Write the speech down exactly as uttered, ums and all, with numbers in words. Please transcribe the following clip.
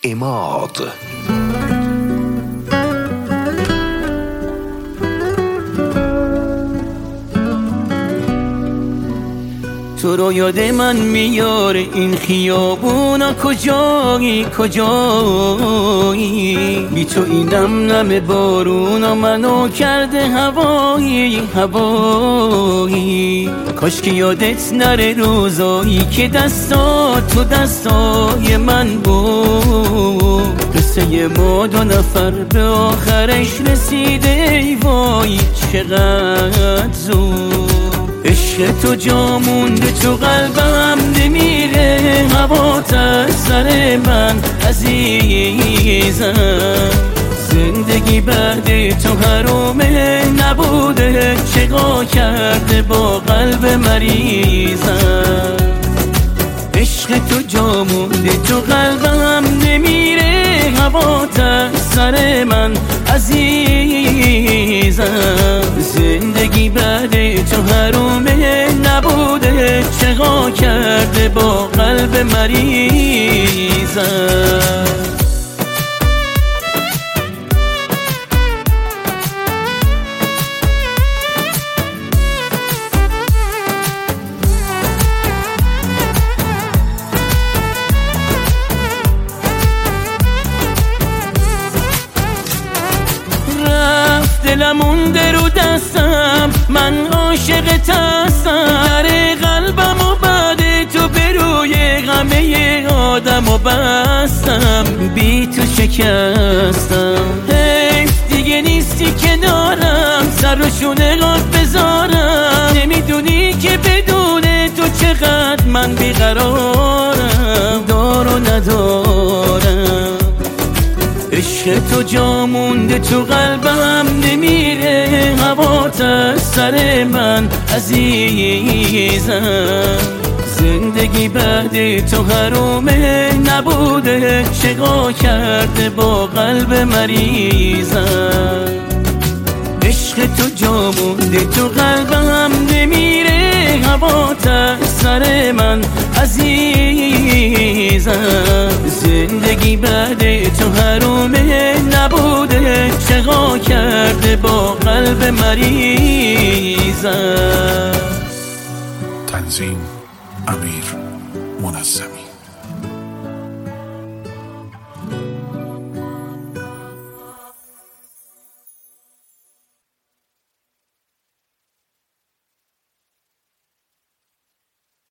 عماد. تو رو یاد من میاره این خیابونا، کجایی کجایی؟ بی تو این نم نم بارونا منو کرده هوایی هوایی. کاش که یادت نره روزایی که دستات تو دستای من بود. قصه ما دو نفر به آخرش رسیده، ای وای چقدر زود. عشق تو جا مونده تو قلبم نمیره، هوات از سر من عزیزم. زندگی بعد تو حرومه نبوده، چقا کرده با قلب مریضم. عشق تو جا مونده تو قلبم نمیره، هوات از سر من عزیزم. زندگی بعد تو حرومه نبوده، چقا کرده با قلب مریضم. دلم مونده رو دستم، من عاشقت هستم. در قلبم و بعد تو به روی همه آدم و بستم. بی تو شکستم، حیف دیگه نیستی کنارم، سر و شونه غاز بذارم. نمیدونی که بدون تو چقدر من بیقرارم، دار و ندارم. عشق تو جا مونده تو قلبم نمیره، هوات از سر من عزیزم. زندگی بعد تو حرومه نبوده، چقا کرده با قلب مریضم. عشق تو جا مونده تو قلبم نمیره، هوات از سر من عزیزم. زندگی بعد تو حرومه نبوده، چقا کرده با قلب مریضم. تنظیم امیر منظمی.